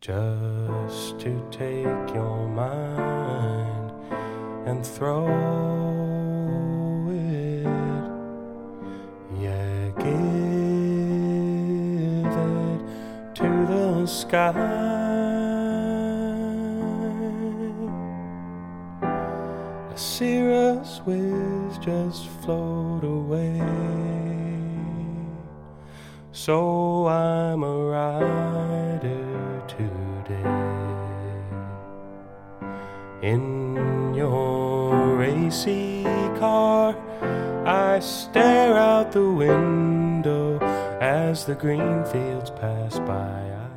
just to take your mind and throw it. Yeah, give it to the sky. A cirrus whiz just float away. So I'm a rider today in your racy car. I stare out the window as the green fields pass by.